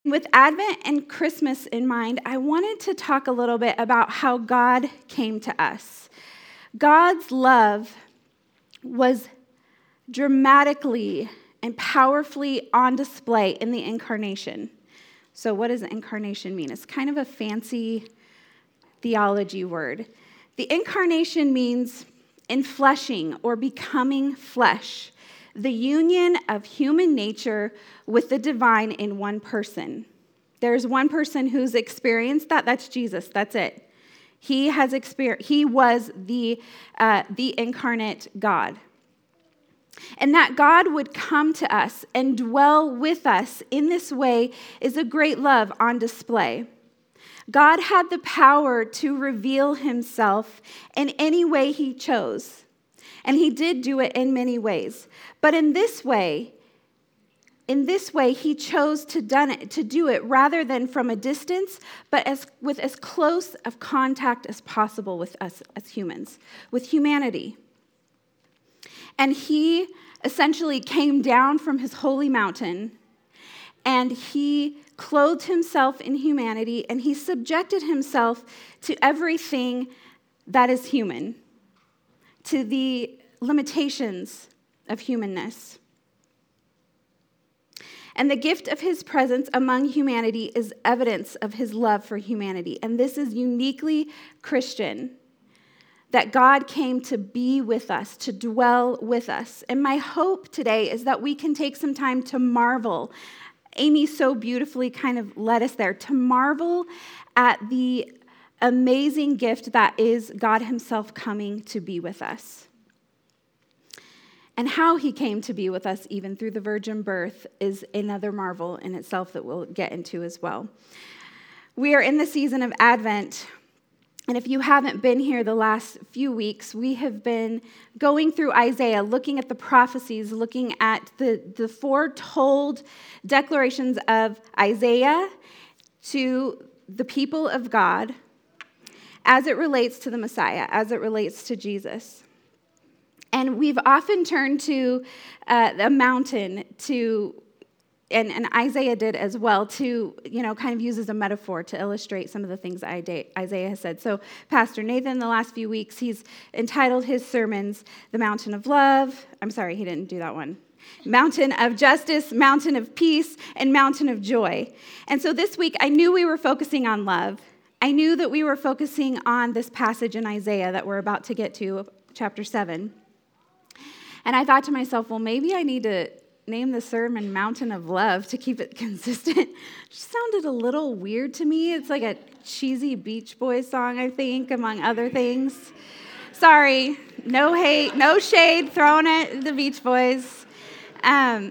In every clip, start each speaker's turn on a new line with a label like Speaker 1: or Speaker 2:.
Speaker 1: With Advent and Christmas in mind, I wanted to talk a little bit about how God came to us. God's love was dramatically and powerfully on display in the incarnation. So what does incarnation mean? It's kind of a fancy theology word. The incarnation means infleshing or becoming flesh, the union of human nature with the divine in one person. There's one person who's experienced that. That's Jesus. That's it. He was the incarnate God. And that God would come to us and dwell with us in this way is a great love on display. God had the power to reveal himself in any way he chose. And he did do it in many ways. But in this way, he chose to do it rather than from a distance, but with as close of contact as possible with us as humans, with humanity. And he essentially came down from his holy mountain, and he clothed himself in humanity, and he subjected himself to everything that is human, to the limitations of humanness. And the gift of his presence among humanity is evidence of his love for humanity. And this is uniquely Christian, that God came to be with us, to dwell with us. And my hope today is that we can take some time to marvel. Amy so beautifully kind of led us there, to marvel at the amazing gift that is God himself coming to be with us. And how he came to be with us, even through the virgin birth, is another marvel in itself that we'll get into as well. We are in the season of Advent, and if you haven't been here the last few weeks, we have been going through Isaiah, looking at the prophecies, looking at the foretold declarations of Isaiah to the people of God as it relates to the Messiah, as it relates to Jesus. And we've often turned to a mountain and Isaiah did as well, to, kind of use as a metaphor to illustrate some of the things Isaiah has said. So Pastor Nathan, the last few weeks, he's entitled his sermons, The Mountain of Love. I'm sorry, he didn't do that one. Mountain of Justice, Mountain of Peace, and Mountain of Joy. And so this week, I knew we were focusing on love. I knew that we were focusing on this passage in Isaiah that we're about to get to, chapter 7. And I thought to myself, well, maybe I need to name the sermon Mountain of Love to keep it consistent. It just sounded a little weird to me. It's like a cheesy Beach Boys song, I think, among other things. Sorry, no hate, no shade thrown at the Beach Boys. And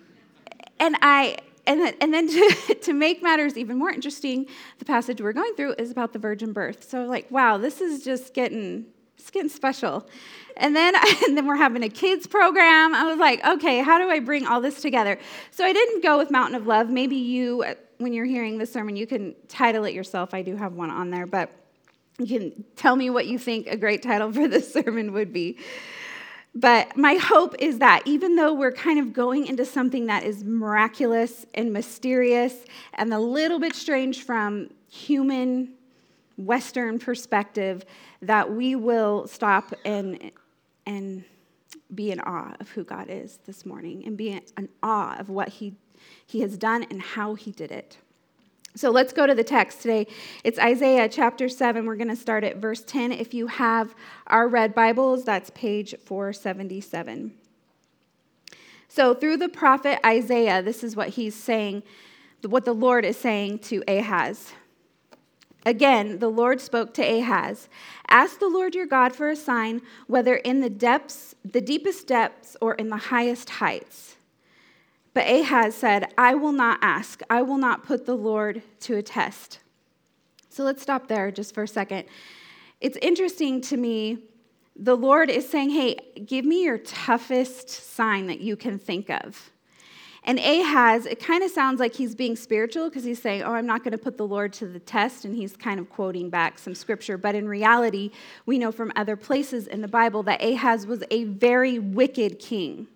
Speaker 1: then to make matters even more interesting, the passage we're going through is about the virgin birth. So wow, this is just getting special. And then we're having a kids program. I was like, okay, how do I bring all this together? So I didn't go with Mountain of Love. Maybe you, when you're hearing this sermon, you can title it yourself. I do have one on there, but you can tell me what you think a great title for this sermon would be. But my hope is that even though we're kind of going into something that is miraculous and mysterious and a little bit strange from human Western perspective, that we will stop and be in awe of who God is this morning, and be in awe of what he has done and how he did it. So let's go to the text today. It's Isaiah chapter 7. We're going to start at verse 10. If you have our red Bibles, that's page 477. So through the prophet Isaiah, this is what he's saying, what the Lord is saying to Ahaz. Again, the Lord spoke to Ahaz, "Ask the Lord your God for a sign, whether in the deepest depths, or in the highest heights." But Ahaz said, "I will not ask. I will not put the Lord to a test." So let's stop there just for a second. It's interesting to me, the Lord is saying, hey, give me your toughest sign that you can think of. And Ahaz, it kind of sounds like he's being spiritual because he's saying, I'm not going to put the Lord to the test, and he's kind of quoting back some scripture. But in reality, we know from other places in the Bible that Ahaz was a very wicked king.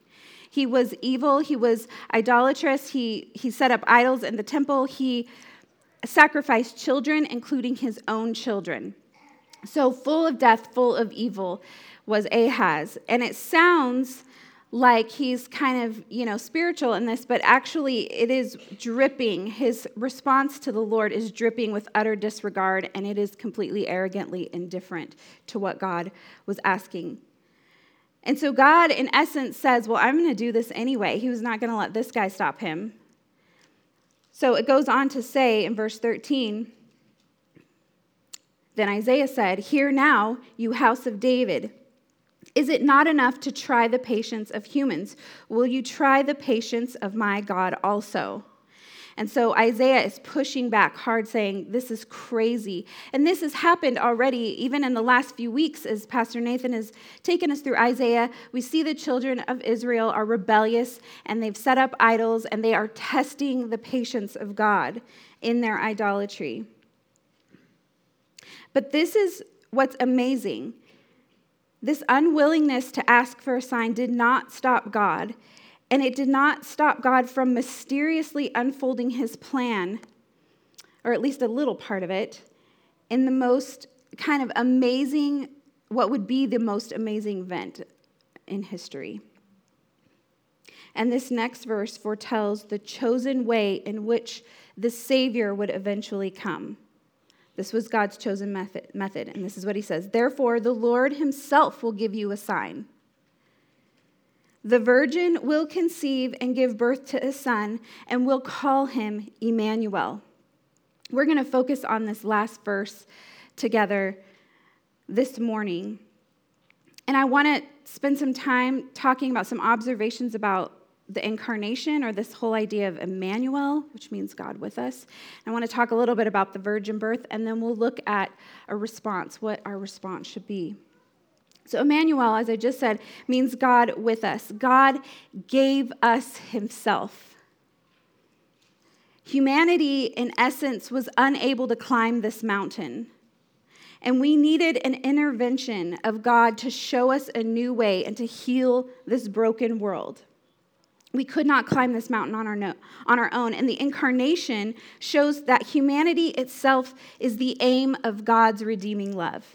Speaker 1: He was evil. He was idolatrous. He set up idols in the temple. He sacrificed children, including his own children. So full of death, full of evil was Ahaz. And it sounds like he's kind of, spiritual in this, but actually it is dripping. His response to the Lord is dripping with utter disregard, and it is completely arrogantly indifferent to what God was asking. And so God, in essence, says, well, I'm going to do this anyway. He was not going to let this guy stop him. So it goes on to say in verse 13, then Isaiah said, "Hear now, you house of David. Is it not enough to try the patience of humans? Will you try the patience of my God also?" And so Isaiah is pushing back hard, saying, this is crazy. And this has happened already, even in the last few weeks, as Pastor Nathan has taken us through Isaiah. We see the children of Israel are rebellious, and they've set up idols, and they are testing the patience of God in their idolatry. But this is what's amazing. This unwillingness to ask for a sign did not stop God, and it did not stop God from mysteriously unfolding his plan, or at least a little part of it, in the most kind of amazing, what would be the most amazing event in history. And this next verse foretells the chosen way in which the Savior would eventually come. This was God's chosen method, and this is what he says. Therefore, the Lord himself will give you a sign. The virgin will conceive and give birth to a son, and will call him Emmanuel. We're going to focus on this last verse together this morning. And I want to spend some time talking about some observations about the incarnation, or this whole idea of Emmanuel, which means God with us. I want to talk a little bit about the virgin birth, and then we'll look at a response, what our response should be. So Emmanuel, as I just said, means God with us. God gave us himself. Humanity, in essence, was unable to climb this mountain. And we needed an intervention of God to show us a new way and to heal this broken world. We could not climb this mountain on our own. And the incarnation shows that humanity itself is the aim of God's redeeming love.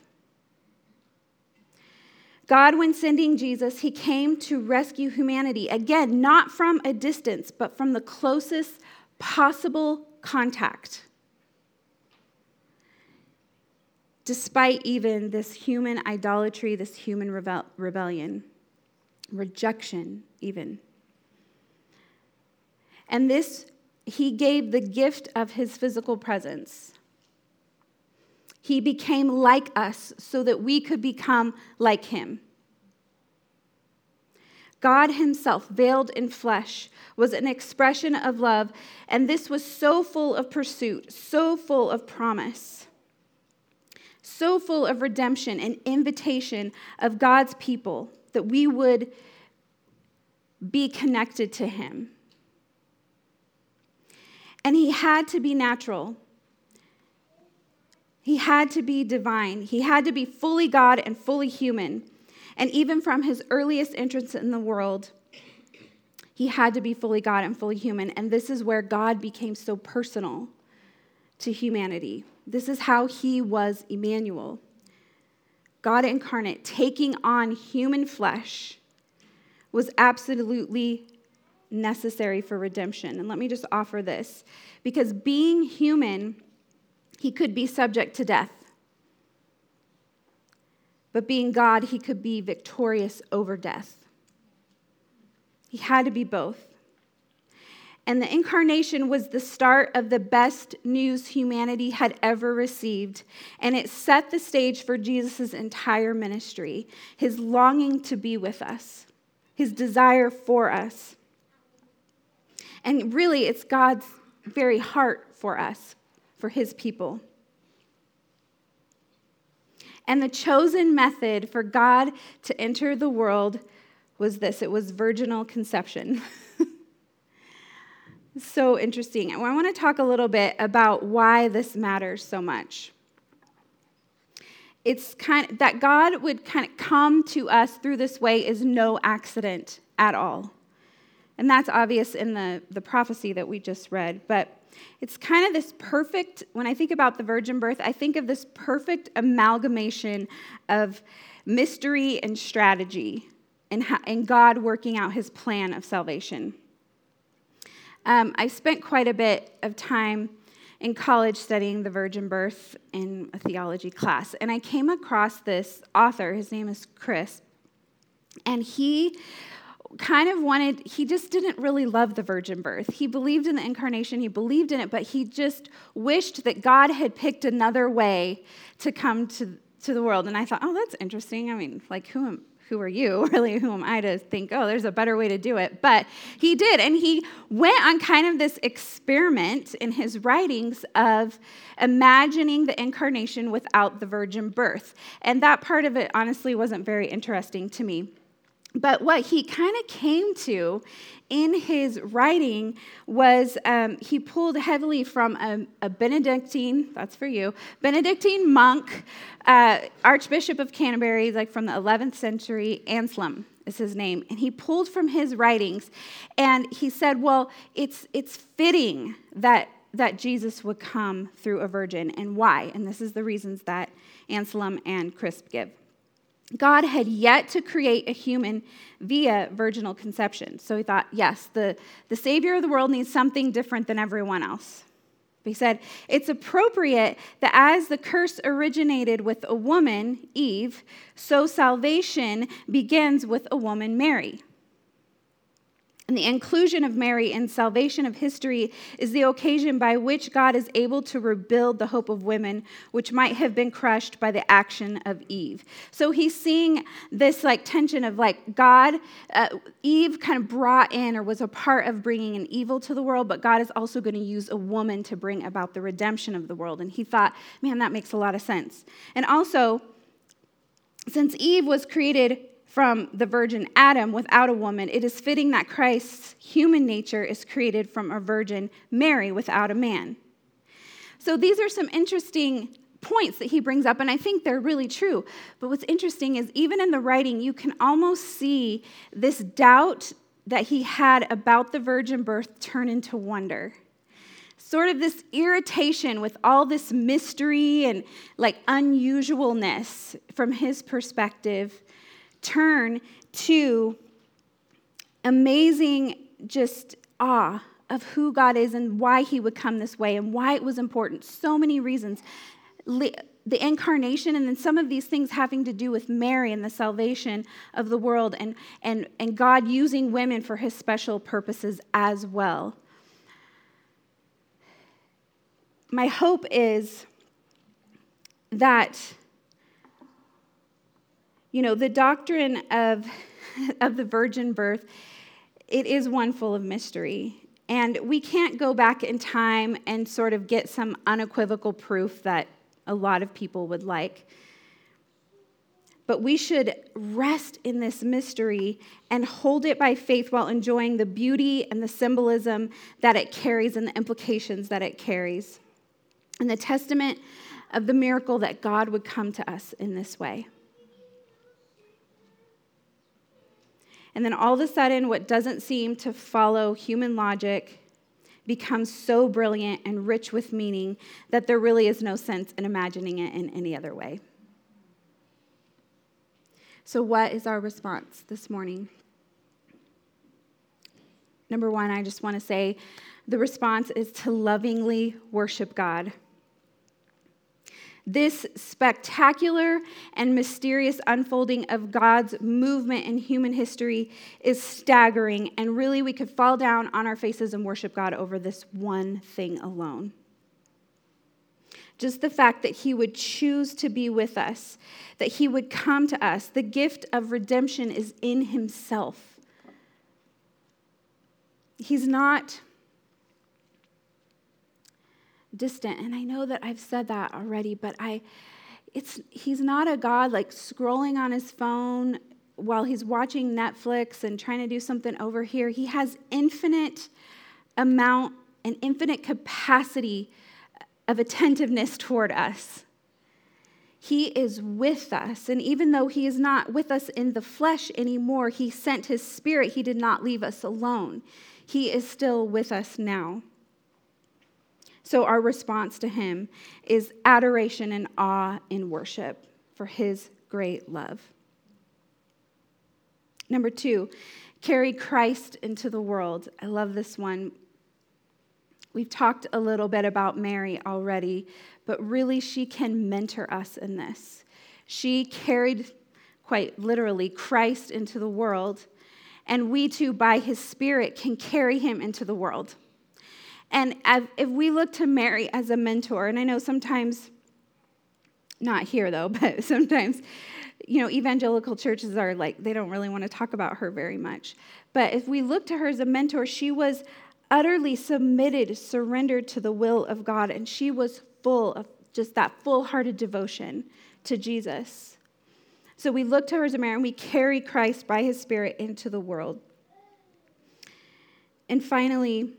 Speaker 1: God, when sending Jesus, he came to rescue humanity. Again, not from a distance, but from the closest possible contact. Despite even this human idolatry, this human rebellion, rejection even. And this, he gave the gift of his physical presence. He became like us so that we could become like him. God himself, veiled in flesh, was an expression of love, and this was so full of pursuit, so full of promise, so full of redemption and invitation of God's people that we would be connected to him. And he had to be natural. He had to be divine. He had to be fully God and fully human. And even from his earliest entrance in the world, he had to be fully God and fully human. And this is where God became so personal to humanity. This is how he was Emmanuel. God incarnate, taking on human flesh, was absolutely necessary for redemption. And let me just offer this. Because being human, he could be subject to death. But being God, he could be victorious over death. He had to be both. And the incarnation was the start of the best news humanity had ever received. And it set the stage for Jesus' entire ministry, his longing to be with us, his desire for us. And really, it's God's very heart for us, for his people. And the chosen method for God to enter the world was this. It was virginal conception. So interesting. And I want to talk a little bit about why this matters so much. It's kind of, that God would kind of come to us through this way is no accident at all. And that's obvious in the prophecy that we just read. But it's kind of this perfect, when I think about the virgin birth, I think of this perfect amalgamation of mystery and strategy and God working out his plan of salvation. I spent quite a bit of time in college studying the virgin birth in a theology class, and I came across this author. His name is Chris, and he just didn't really love the virgin birth. He believed in the incarnation, he believed in it, but he just wished that God had picked another way to come to the world. And I thought, oh, that's interesting. I mean, like, who are you? Really, who am I to think, oh, there's a better way to do it? But he did, and he went on kind of this experiment in his writings of imagining the incarnation without the virgin birth. And that part of it, honestly, wasn't very interesting to me. But what he kind of came to in his writing was he pulled heavily from a Benedictine, that's for you, Benedictine monk, Archbishop of Canterbury, like from the 11th century, Anselm is his name. And he pulled from his writings, and he said, well, it's fitting that Jesus would come through a virgin, and why? And this is the reasons that Anselm and Crisp give. God had yet to create a human via virginal conception. So he thought, yes, the Savior of the world needs something different than everyone else. But he said, it's appropriate that as the curse originated with a woman, Eve, so salvation begins with a woman, Mary. And the inclusion of Mary in salvation of history is the occasion by which God is able to rebuild the hope of women, which might have been crushed by the action of Eve. So he's seeing this like tension of like God, Eve kind of brought in or was a part of bringing an evil to the world, but God is also going to use a woman to bring about the redemption of the world. And he thought, man, that makes a lot of sense. And also, since Eve was created from the virgin Adam without a woman, it is fitting that Christ's human nature is created from a virgin Mary without a man. So these are some interesting points that he brings up, and I think they're really true. But what's interesting is even in the writing, you can almost see this doubt that he had about the virgin birth turn into wonder. Sort of this irritation with all this mystery and like unusualness from his perspective turn to amazing just awe of who God is and why he would come this way and why it was important. So many reasons. The incarnation and then some of these things having to do with Mary and the salvation of the world and God using women for his special purposes as well. My hope is that the doctrine of the virgin birth, it is one full of mystery. And we can't go back in time and sort of get some unequivocal proof that a lot of people would like. But we should rest in this mystery and hold it by faith while enjoying the beauty and the symbolism that it carries and the implications that it carries. And the testament of the miracle that God would come to us in this way. And then all of a sudden, what doesn't seem to follow human logic becomes so brilliant and rich with meaning that there really is no sense in imagining it in any other way. So what is our response this morning? Number one, I just want to say the response is to lovingly worship God. This spectacular and mysterious unfolding of God's movement in human history is staggering, and really we could fall down on our faces and worship God over this one thing alone. Just the fact that he would choose to be with us, that he would come to us. The gift of redemption is in himself. He's not distant, and I know that I've said that already, but he's not a God like scrolling on his phone while he's watching Netflix and trying to do something over here. He has infinite amount and infinite capacity of attentiveness toward us. He is with us. And even though he is not with us in the flesh anymore, he sent his Spirit. He did not leave us alone. He is still with us now. So our response to him is adoration and awe in worship for his great love. Number 2, carry Christ into the world. I love this one. We've talked a little bit about Mary already, but really she can mentor us in this. She carried, quite literally, Christ into the world, and we too, by his Spirit, can carry him into the world. And if we look to Mary as a mentor, and I know sometimes, not here though, but sometimes, evangelical churches are like, they don't really want to talk about her very much. But if we look to her as a mentor, she was utterly submitted, surrendered to the will of God, and she was full of just that full-hearted devotion to Jesus. So we look to her as a Mary, and we carry Christ by his Spirit into the world. And finally,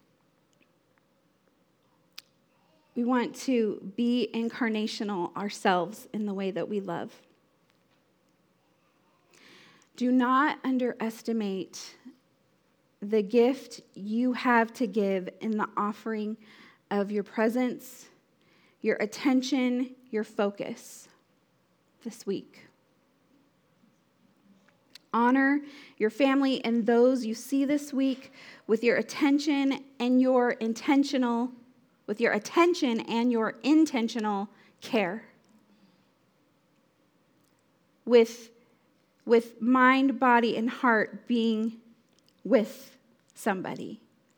Speaker 1: we want to be incarnational ourselves in the way that we love. Do not underestimate the gift you have to give in the offering of your presence, your attention, your focus this week. Honor your family and those you see this week with your attention and your intentional care. With mind, body, and heart being with somebody.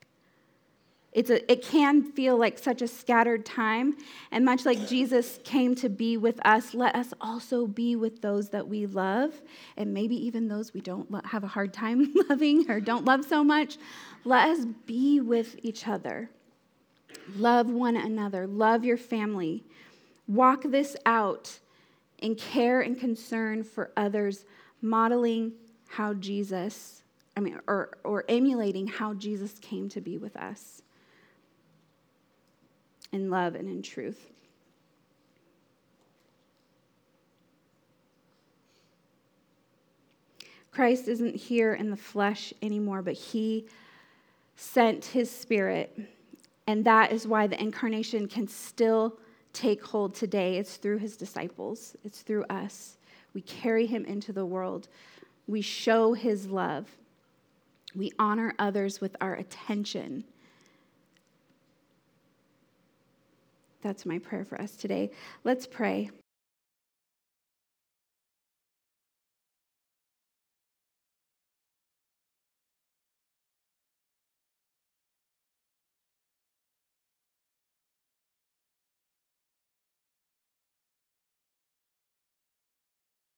Speaker 1: It can feel like such a scattered time, and much like Jesus came to be with us, let us also be with those that we love, and maybe even those we don't have a hard time loving or don't love so much. Let us be with each other. Love one another. Love your family. Walk this out in care and concern for others, modeling how Jesus, or emulating how Jesus came to be with us in love and in truth. Christ isn't here in the flesh anymore, but he sent his Spirit, and that is why the incarnation can still take hold today. It's through his disciples. It's through us. We carry him into the world. We show his love. We honor others with our attention. That's my prayer for us today. Let's pray.